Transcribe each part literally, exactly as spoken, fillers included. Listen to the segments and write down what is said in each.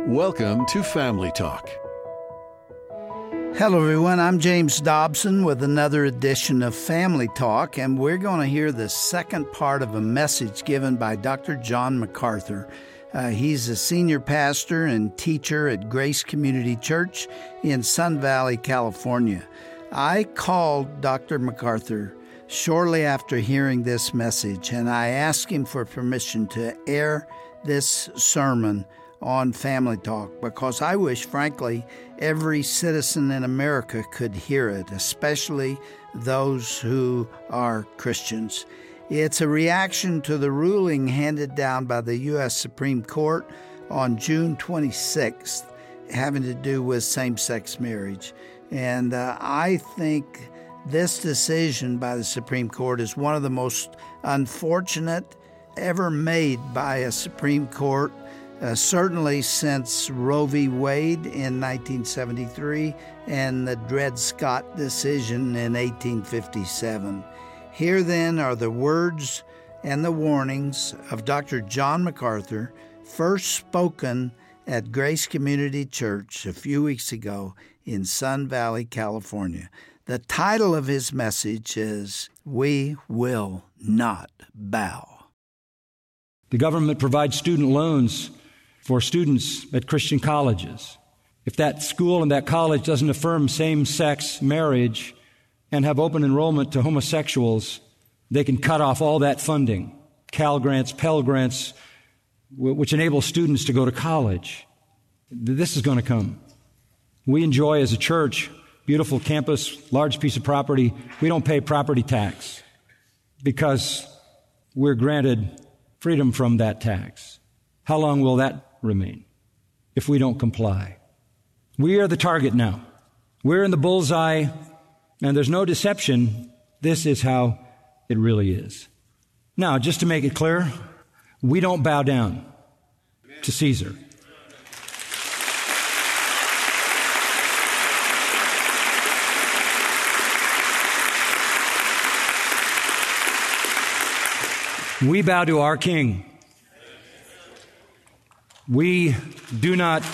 Welcome to Family Talk. Hello, everyone. I'm James Dobson with another edition of Family Talk, and we're going to hear the second part of a message given by Doctor John MacArthur. Uh, he's a senior pastor and teacher at Grace Community Church in Sun Valley, California. I called Doctor MacArthur shortly after hearing this message, and I asked him for permission to air this sermon on Family Talk because I wish, frankly, every citizen in America could hear it, especially those who are Christians. It's a reaction to the ruling handed down by the U S Supreme Court on June twenty-sixth having to do with same-sex marriage. And uh, I think this decision by the Supreme Court is one of the most unfortunate ever made by a Supreme Court, uh, certainly since Roe v. Wade in nineteen seventy-three and the Dred Scott decision in eighteen fifty-seven. Here then are the words and the warnings of Doctor John MacArthur, first spoken at Grace Community Church a few weeks ago in Sun Valley, California. The title of his message is, "We Will Not Bow." The government provides student loans for students at Christian colleges. If that school and that college doesn't affirm same-sex marriage and have open enrollment to homosexuals, they can cut off all that funding, Cal Grants, Pell Grants, which enable students to go to college. This is going to come. We enjoy as a church, beautiful campus, large piece of property. We don't pay property tax because we're granted freedom from that tax. How long will that remain if we don't comply? We are the target now. We're in the bullseye, and there's no deception. This is how it really is. Now, just to make it clear, we don't bow down to Caesar. We bow to our King. We do not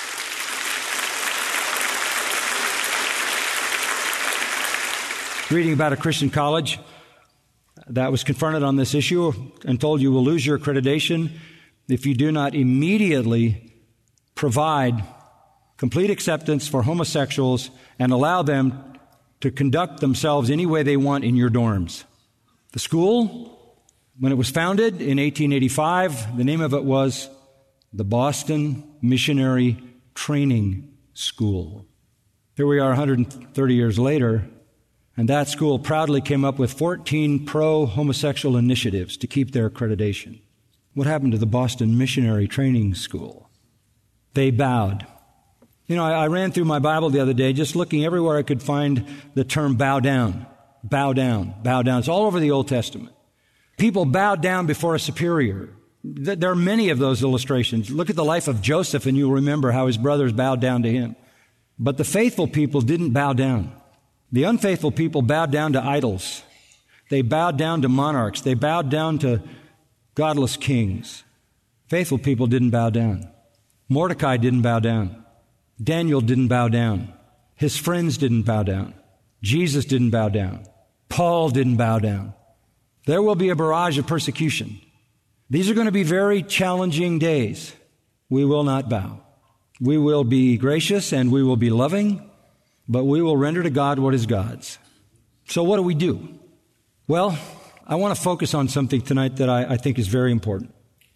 reading about a Christian college that was confronted on this issue and told you will lose your accreditation if you do not immediately provide complete acceptance for homosexuals and allow them to conduct themselves any way they want in your dorms. The school, when it was founded in eighteen eighty-five, the name of it was the Boston Missionary Training School. Here we are one hundred thirty years later, and that school proudly came up with fourteen pro-homosexual initiatives to keep their accreditation. What happened to the Boston Missionary Training School? They bowed. You know, I, I ran through my Bible the other day, just looking everywhere I could find the term bow down, bow down, bow down. It's all over the Old Testament. People bowed down before a superior. There are many of those illustrations. Look at the life of Joseph, and you'll remember how his brothers bowed down to him. But the faithful people didn't bow down. The unfaithful people bowed down to idols. They bowed down to monarchs. They bowed down to godless kings. Faithful people didn't bow down. Mordecai didn't bow down. Daniel didn't bow down. His friends didn't bow down. Jesus didn't bow down. Paul didn't bow down. There will be a barrage of persecution. These are going to be very challenging days. We will not bow. We will be gracious and we will be loving, but we will render to God what is God's. So what do we do? Well, I want to focus on something tonight that I, I think is very important.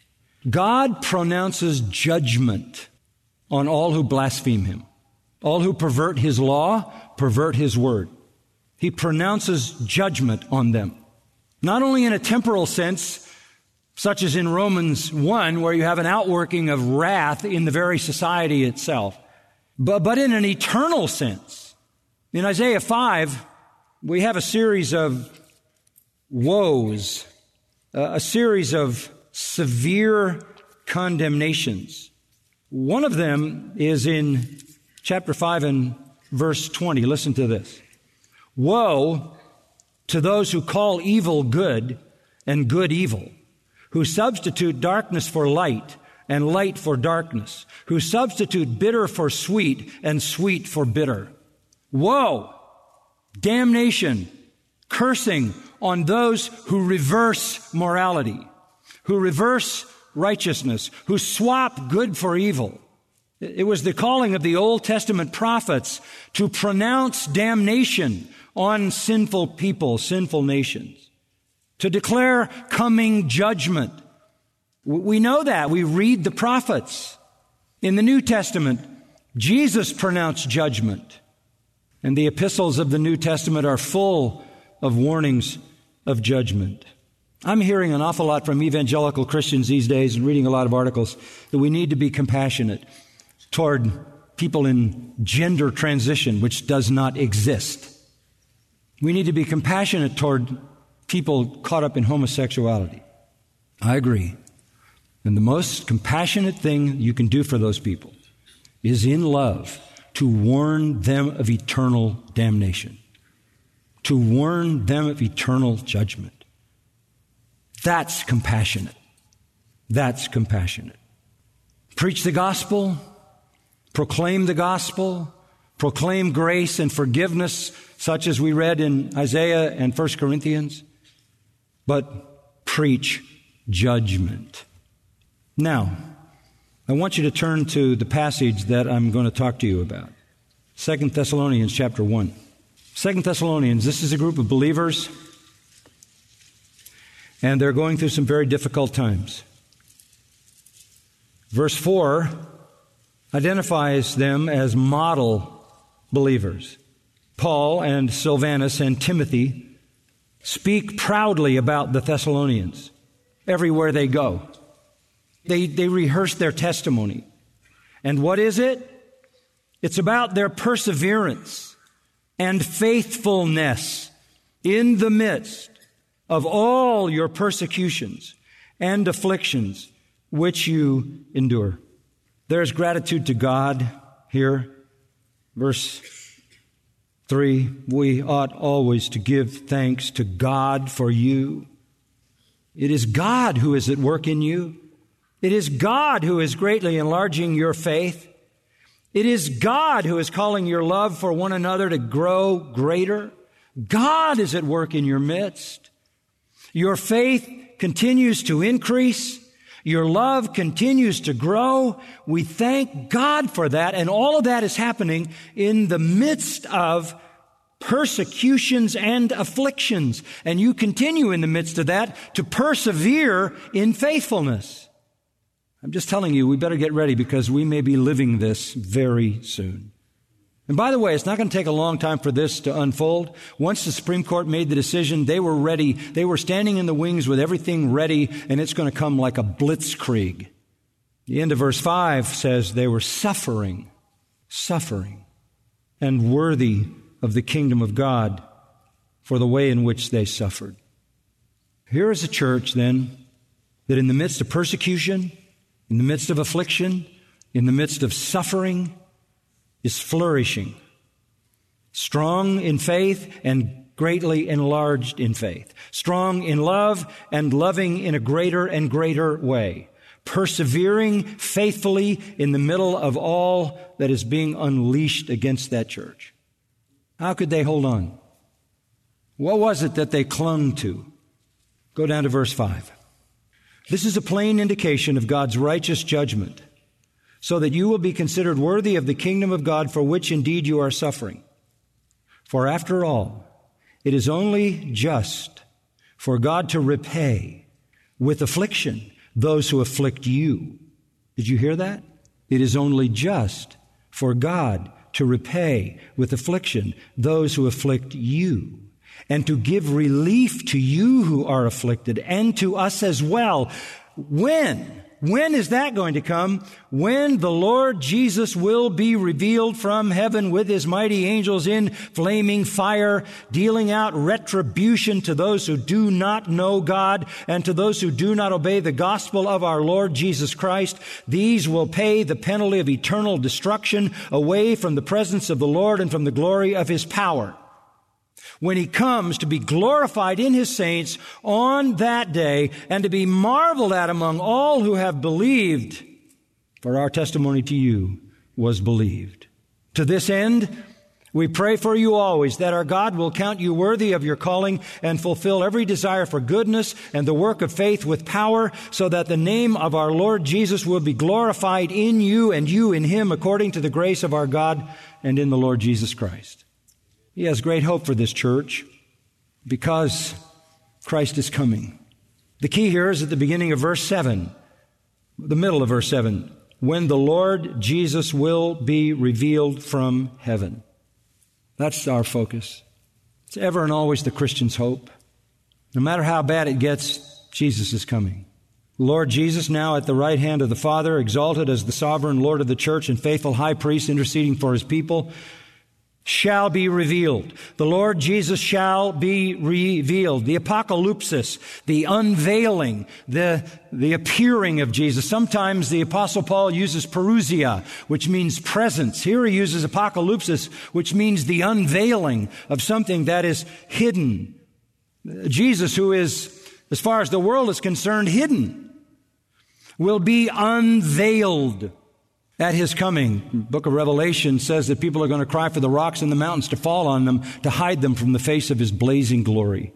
God pronounces judgment on all who blaspheme him, all who pervert his law, pervert his word. He pronounces judgment on them. Not only in a temporal sense, such as in Romans one, where you have an outworking of wrath in the very society itself, but, but in an eternal sense. In Isaiah five, we have a series of woes, uh, a series of severe condemnations. One of them is in chapter five and verse twenty. Listen to this. Woe to those who call evil good and good evil, who substitute darkness for light and light for darkness, who substitute bitter for sweet and sweet for bitter. Woe! Damnation! Cursing on those who reverse morality, who reverse righteousness, who swap good for evil. It was the calling of the Old Testament prophets to pronounce damnation on sinful people, sinful nations, to declare coming judgment. We know that. We read the prophets. In the New Testament, Jesus pronounced judgment, and the epistles of the New Testament are full of warnings of judgment. I'm hearing an awful lot from evangelical Christians these days and reading a lot of articles that we need to be compassionate toward people in gender transition, which does not exist. We need to be compassionate toward people caught up in homosexuality. I agree. And the most compassionate thing you can do for those people is in love to warn them of eternal damnation, to warn them of eternal judgment. That's compassionate. That's compassionate. Preach the gospel, proclaim the gospel, proclaim grace and forgiveness, such as we read in Isaiah and First Corinthians, but preach judgment. Now, I want you to turn to the passage that I'm going to talk to you about. Second Thessalonians chapter one. Second Thessalonians, this is a group of believers, and they're going through some very difficult times. Verse four identifies them as model believers. Paul and Silvanus and Timothy speak proudly about the Thessalonians everywhere they go. They, they rehearse their testimony. And what is it? It's about their perseverance and faithfulness in the midst of all your persecutions and afflictions which you endure. There's gratitude to God here. Verse three, we ought always to give thanks to God for you. It is God who is at work in you. It is God who is greatly enlarging your faith. It is God who is calling your love for one another to grow greater. God is at work in your midst. Your faith continues to increase. Your love continues to grow. We thank God for that. And all of that is happening in the midst of persecutions and afflictions. And you continue in the midst of that to persevere in faithfulness. I'm just telling you, we better get ready because we may be living this very soon. And by the way, it's not going to take a long time for this to unfold. Once the Supreme Court made the decision, they were ready. They were standing in the wings with everything ready, and it's going to come like a blitzkrieg. The end of verse five says they were suffering, suffering, and worthy of the kingdom of God for the way in which they suffered. Here is a church, then, that in the midst of persecution, in the midst of affliction, in the midst of suffering, is flourishing, strong in faith and greatly enlarged in faith, strong in love and loving in a greater and greater way, persevering faithfully in the middle of all that is being unleashed against that church. How could they hold on? What was it that they clung to? Go down to verse five. This is a plain indication of God's righteous judgment, so that you will be considered worthy of the kingdom of God for which indeed you are suffering. For after all, it is only just for God to repay with affliction those who afflict you. Did you hear that? It is only just for God to repay with affliction those who afflict you, and to give relief to you who are afflicted, and to us as well. When? When is that going to come? When the Lord Jesus will be revealed from heaven with his mighty angels in flaming fire, dealing out retribution to those who do not know God and to those who do not obey the gospel of our Lord Jesus Christ. These will pay the penalty of eternal destruction away from the presence of the Lord and from the glory of his power, when he comes to be glorified in his saints on that day and to be marveled at among all who have believed for our testimony to you was believed. To this end, we pray for you always that our God will count you worthy of your calling and fulfill every desire for goodness and the work of faith with power, so that the name of our Lord Jesus will be glorified in you and you in him, according to the grace of our God and in the Lord Jesus Christ. He has great hope for this church because Christ is coming. The key here is at the beginning of verse seven, the middle of verse seven, when the Lord Jesus will be revealed from heaven. That's our focus. It's ever and always the Christian's hope. No matter how bad it gets, Jesus is coming. Lord Jesus, now at the right hand of the Father, exalted as the sovereign Lord of the church and faithful high priest interceding for his people, shall be revealed. The Lord Jesus shall be revealed. The apocalypsis, the unveiling, the, the appearing of Jesus. Sometimes the Apostle Paul uses parousia, which means presence. Here he uses apocalypsis, which means the unveiling of something that is hidden. Jesus, who is, as far as the world is concerned, hidden, will be unveiled at his coming. The book of Revelation says that people are going to cry for the rocks and the mountains to fall on them, to hide them from the face of his blazing glory.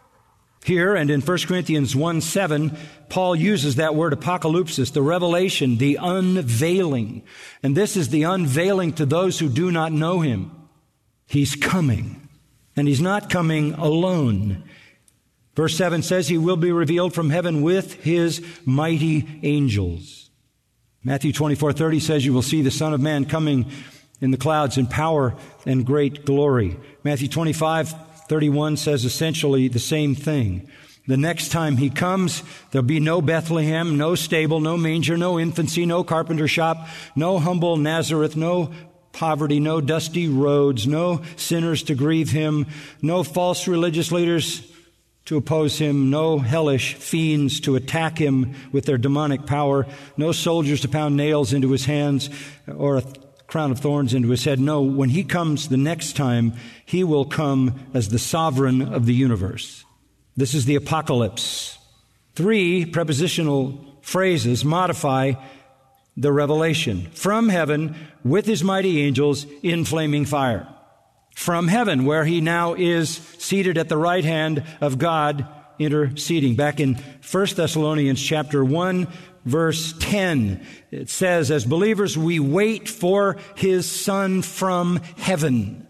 Here and in First Corinthians one seven, Paul uses that word apocalypsis, the revelation, the unveiling. And this is the unveiling to those who do not know him. He's coming, and he's not coming alone. Verse seven says he will be revealed from heaven with his mighty angels. Matthew twenty-four thirty says you will see the Son of Man coming in the clouds in power and great glory. Matthew twenty-five thirty-one says essentially the same thing. The next time he comes, there'll be no Bethlehem, no stable, no manger, no infancy, no carpenter shop, no humble Nazareth, no poverty, no dusty roads, no sinners to grieve him, no false religious leaders to oppose him, no hellish fiends to attack him with their demonic power, no soldiers to pound nails into his hands or a crown of thorns into his head. No, when he comes the next time, he will come as the sovereign of the universe. This is the apocalypse. Three prepositional phrases modify the revelation. From heaven with his mighty angels in flaming fire. From heaven, where he now is seated at the right hand of God, interceding. Back in First Thessalonians chapter one, verse ten, it says, as believers, we wait for his Son from heaven.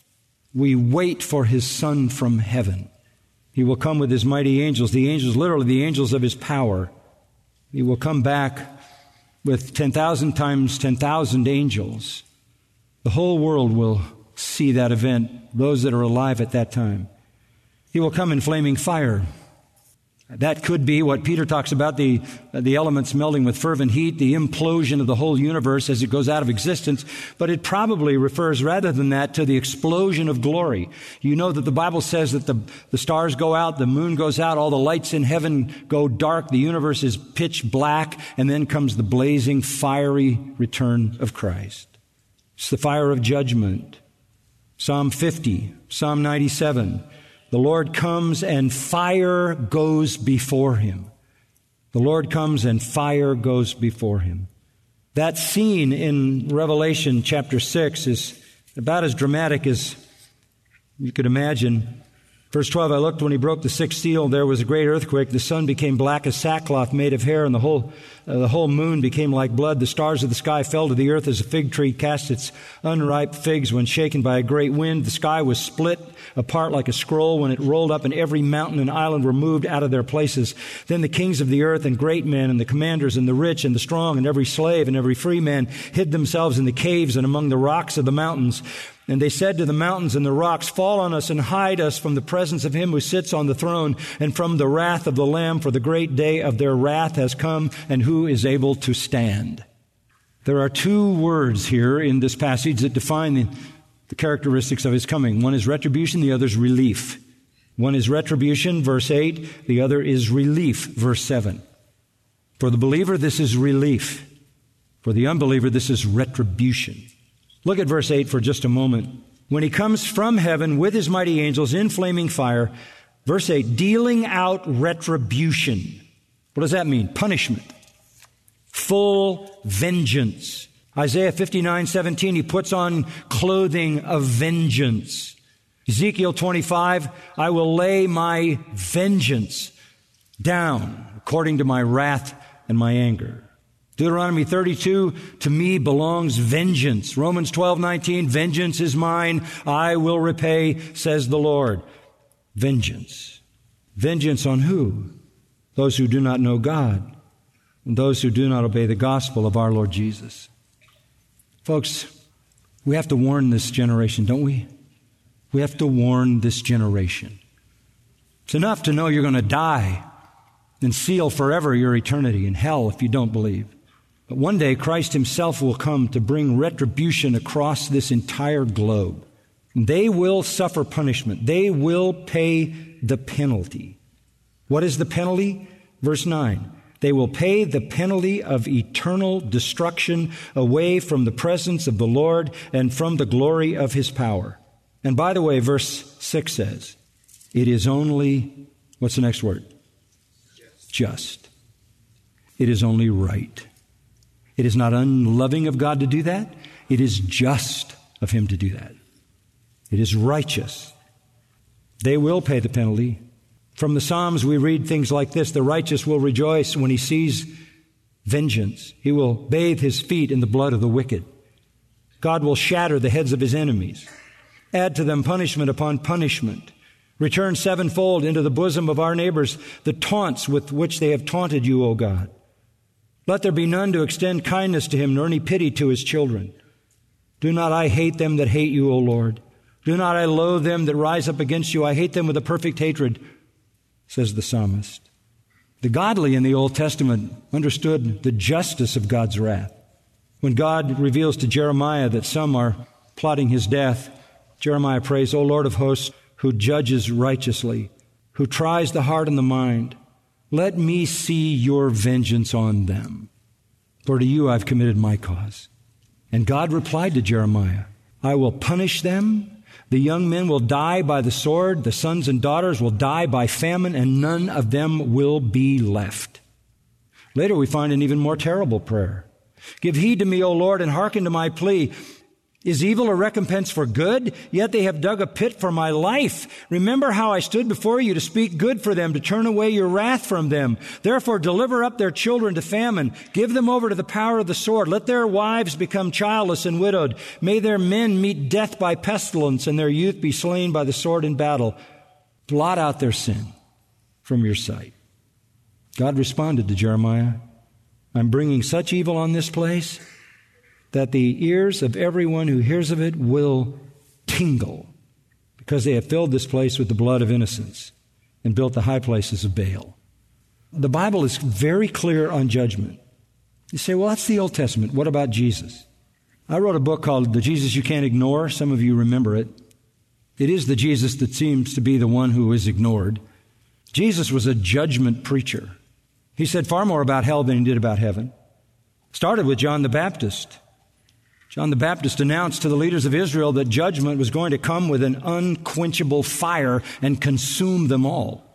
We wait for his Son from heaven. He will come with his mighty angels, the angels, literally the angels of his power. He will come back with ten thousand times ten thousand angels. The whole world will see that event, those that are alive at that time. He will come in flaming fire. That could be what Peter talks about, the, the elements melting with fervent heat, the implosion of the whole universe as it goes out of existence. But it probably refers, rather than that, to the explosion of glory. You know that the Bible says that the, the stars go out, the moon goes out, all the lights in heaven go dark, the universe is pitch black, and then comes the blazing, fiery return of Christ. It's the fire of judgment. Psalm fifty, Psalm ninety-seven. The Lord comes and fire goes before him. The Lord comes and fire goes before him. That scene in Revelation chapter six is about as dramatic as you could imagine. Verse twelve, I looked when he broke the sixth seal. There was a great earthquake. The sun became black as sackcloth made of hair, and the whole uh, the whole moon became like blood. The stars of the sky fell to the earth as a fig tree casts its unripe figs when shaken by a great wind. The sky was split apart like a scroll when it rolled up, and every mountain and island were moved out of their places. Then the kings of the earth and great men and the commanders and the rich and the strong and every slave and every free man hid themselves in the caves and among the rocks of the mountains. And they said to the mountains and the rocks, fall on us and hide us from the presence of him who sits on the throne and from the wrath of the Lamb, for the great day of their wrath has come, and who is able to stand? There are two words here in this passage that define the, the characteristics of his coming. One is retribution, the other is relief. One is retribution, verse eight. The other is relief, verse seven. For the believer, this is relief. For the unbeliever, this is retribution. Look at verse eight for just a moment. When he comes from heaven with his mighty angels in flaming fire, verse eight, dealing out retribution. What does that mean? Punishment. full vengeance. Isaiah fifty-nine seventeen, he puts on clothing of vengeance. Ezekiel twenty-five, I will lay my vengeance down according to my wrath and my anger. Deuteronomy thirty-two, to me belongs vengeance. Romans twelve nineteen, vengeance is mine, I will repay, says the Lord. Vengeance. Vengeance on who? Those who do not know God, and those who do not obey the gospel of our Lord Jesus. Folks, we have to warn this generation, don't we? We have to warn this generation. It's enough to know you're going to die and seal forever your eternity in hell if you don't believe. But one day Christ himself will come to bring retribution across this entire globe. They will suffer punishment. They will pay the penalty. What is the penalty? Verse nine. They will pay the penalty of eternal destruction away from the presence of the Lord and from the glory of his power. And by the way, verse six says, it is only, what's the next word? Just. It is only right. It is not unloving of God to do that. It is just of him to do that. It is righteous. They will pay the penalty. From the Psalms, we read things like this. The righteous will rejoice when he sees vengeance. He will bathe his feet in the blood of the wicked. God will shatter the heads of his enemies, add to them punishment upon punishment, return sevenfold into the bosom of our neighbors the taunts with which they have taunted you, O God. Let there be none to extend kindness to him, nor any pity to his children. Do not I hate them that hate you, O Lord. Do not I loathe them that rise up against you. I hate them with a perfect hatred, says the psalmist. The godly in the Old Testament understood the justice of God's wrath. When God reveals to Jeremiah that some are plotting his death, Jeremiah prays, O Lord of hosts, who judges righteously, who tries the heart and the mind, let me see your vengeance on them. For to you I've committed my cause. And God replied to Jeremiah, I will punish them. The young men will die by the sword. The sons and daughters will die by famine, and none of them will be left. Later we find an even more terrible prayer. Give heed to me, O Lord, and hearken to my plea. Is evil a recompense for good? Yet they have dug a pit for my life. Remember how I stood before you to speak good for them, to turn away your wrath from them. Therefore deliver up their children to famine. Give them over to the power of the sword. Let their wives become childless and widowed. May their men meet death by pestilence, and their youth be slain by the sword in battle. Blot out their sin from your sight. God responded to Jeremiah, I'm bringing such evil on this place that the ears of everyone who hears of it will tingle, because they have filled this place with the blood of innocents and built the high places of Baal. The Bible is very clear on judgment. You say, well, that's the Old Testament. What about Jesus? I wrote a book called The Jesus You Can't Ignore. Some of you remember it. It is the Jesus that seems to be the one who is ignored. Jesus was a judgment preacher. He said far more about hell than he did about heaven. Started with John the Baptist. John the Baptist announced to the leaders of Israel that judgment was going to come with an unquenchable fire and consume them all.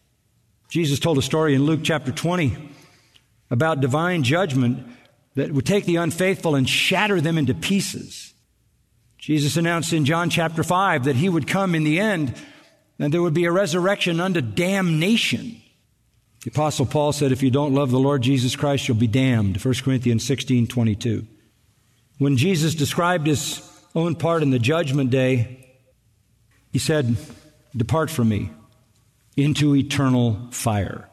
Jesus told a story in Luke chapter twenty about divine judgment that would take the unfaithful and shatter them into pieces. Jesus announced in John chapter five that he would come in the end and there would be a resurrection unto damnation. The Apostle Paul said, if you don't love the Lord Jesus Christ, you'll be damned. First Corinthians sixteen twenty-two. When Jesus described his own part in the judgment day, he said, depart from me into eternal fire.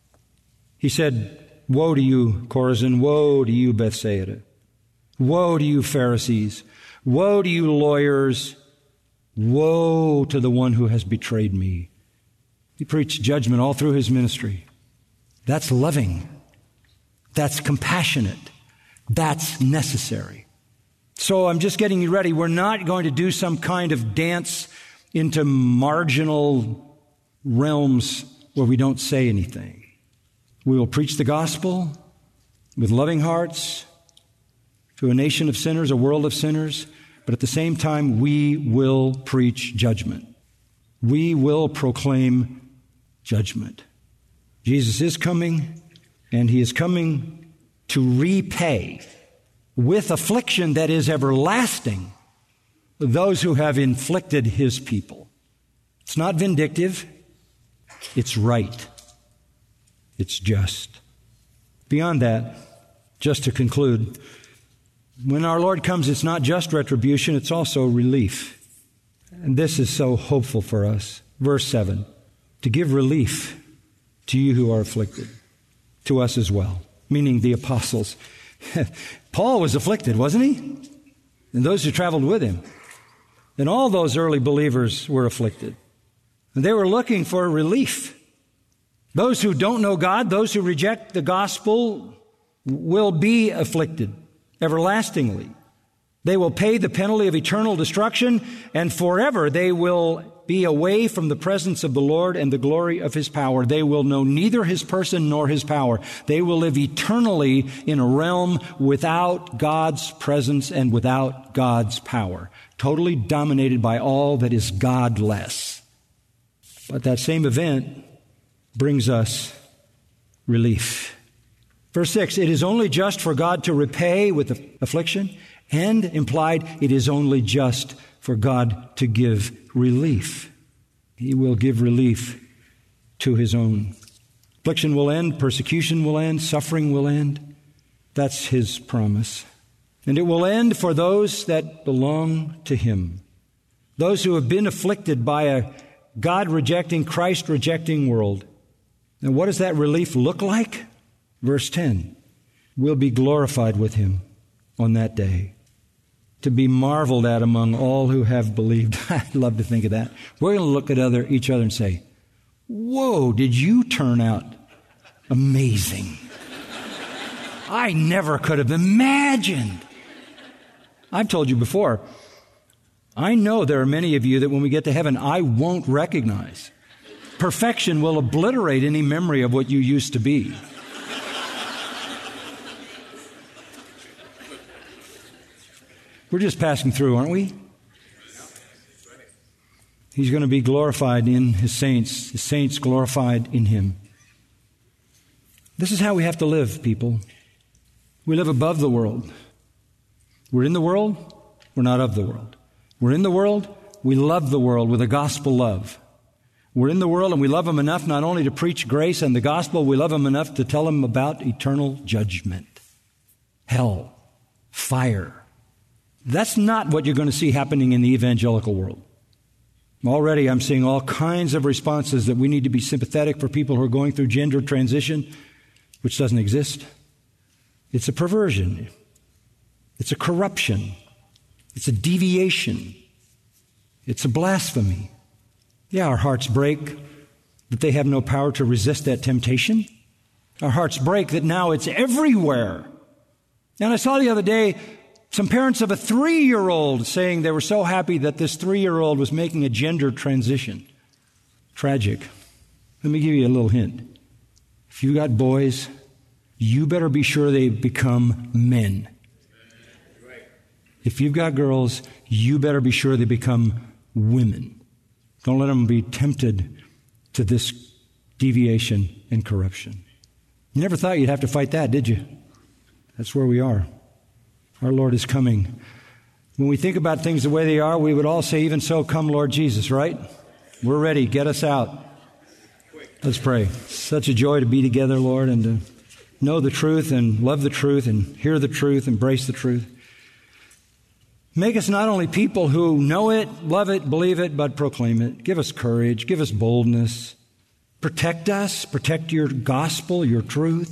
He said, woe to you, Chorazin, woe to you, Bethsaida. Woe to you, Pharisees. Woe to you, lawyers. Woe to the one who has betrayed me. He preached judgment all through his ministry. That's loving. That's compassionate. That's necessary. So I'm just getting you ready. We're not going to do some kind of dance into marginal realms where we don't say anything. We will preach the gospel with loving hearts to a nation of sinners, a world of sinners, but at the same time, we will preach judgment. We will proclaim judgment. Jesus is coming, and he is coming to repay with affliction that is everlasting those who have inflicted his people. It's not vindictive. It's right. It's just. Beyond that, just to conclude, when our Lord comes, it's not just retribution, it's also relief. And this is so hopeful for us. Verse seven, to give relief to you who are afflicted, to us as well, meaning the apostles. Paul was afflicted, wasn't he? And those who traveled with him. And all those early believers were afflicted. And they were looking for relief. Those who don't know God, those who reject the gospel, will be afflicted everlastingly. They will pay the penalty of eternal destruction, and forever they will be away from the presence of the Lord and the glory of his power. They will know neither his person nor his power. They will live eternally in a realm without God's presence and without God's power, totally dominated by all that is godless. But that same event brings us relief. Verse six, it is only just for God to repay with affliction, and implied, it is only just for God to give relief. He will give relief to his own. Affliction will end, persecution will end, suffering will end. That's his promise. And it will end for those that belong to him. Those who have been afflicted by a God-rejecting, Christ-rejecting world. And what does that relief look like? Verse ten, we'll be glorified with him on that day, to be marveled at among all who have believed. I'd love to think of that. We're going to look at other, each other and say, whoa, did you turn out amazing? I never could have imagined. I've told you before, I know there are many of you that when we get to heaven, I won't recognize. Perfection will obliterate any memory of what you used to be. We're just passing through, aren't we? He's going to be glorified in his saints, his saints glorified in him. This is how we have to live, people. We live above the world. We're in the world, we're not of the world. We're in the world, we love the world with a gospel love. We're in the world and we love them enough not only to preach grace and the gospel, we love them enough to tell them about eternal judgment, hell, fire. That's not what you're going to see happening in the evangelical world. Already I'm seeing all kinds of responses that we need to be sympathetic for people who are going through gender transition, which doesn't exist. It's a perversion. It's a corruption. It's a deviation. It's a blasphemy. Yeah, our hearts break that they have no power to resist that temptation. Our hearts break that now it's everywhere. And I saw the other day some parents of a three-year-old saying they were so happy that this three-year-old was making a gender transition. Tragic. Let me give you a little hint. If you got boys, you better be sure they become men. If you've got girls, you better be sure they become women. Don't let them be tempted to this deviation and corruption. You never thought you'd have to fight that, did you? That's where we are. Our Lord is coming. When we think about things the way they are, we would all say, even so, come Lord Jesus, right? We're ready. Get us out. Let's pray. Such a joy to be together, Lord, and to know the truth and love the truth and hear the truth, embrace the truth. Make us not only people who know it, love it, believe it, but proclaim it. Give us courage. Give us boldness. Protect us. Protect your gospel, your truth.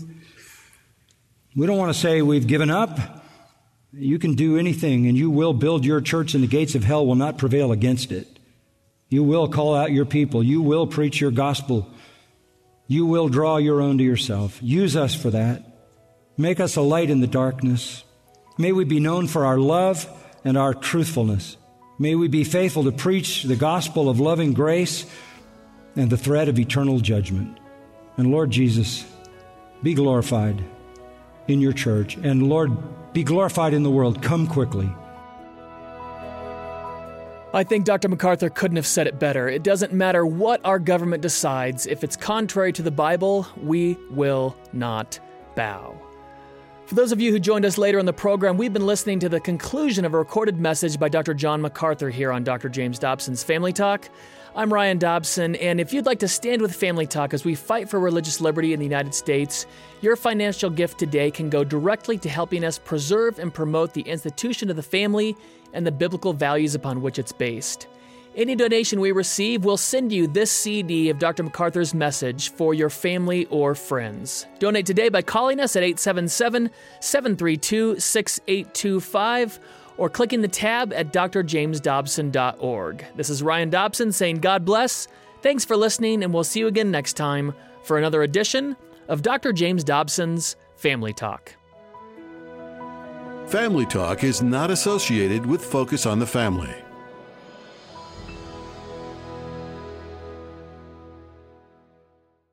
We don't want to say we've given up. You can do anything, and you will build your church, and the gates of hell will not prevail against it. You will call out your people. You will preach your gospel. You will draw your own to yourself. Use us for that. Make us a light in the darkness. May we be known for our love and our truthfulness. May we be faithful to preach the gospel of loving grace and the threat of eternal judgment. And Lord Jesus, be glorified in your church. And Lord, be glorified in the world. Come quickly. I think Doctor MacArthur couldn't have said it better. It doesn't matter what our government decides. If it's contrary to the Bible, we will not bow. For those of you who joined us later in the program, we've been listening to the conclusion of a recorded message by Doctor John MacArthur here on Doctor James Dobson's Family Talk. I'm Ryan Dobson, and if you'd like to stand with Family Talk as we fight for religious liberty in the United States, your financial gift today can go directly to helping us preserve and promote the institution of the family and the biblical values upon which it's based. Any donation we receive will send you this C D of Doctor MacArthur's message for your family or friends. Donate today by calling us at eight seven seven, seven three two, six eight two five or clicking the tab at d r james dobson dot org. This is Ryan Dobson saying God bless. Thanks for listening, and we'll see you again next time for another edition of Doctor James Dobson's Family Talk. Family Talk is not associated with Focus on the Family.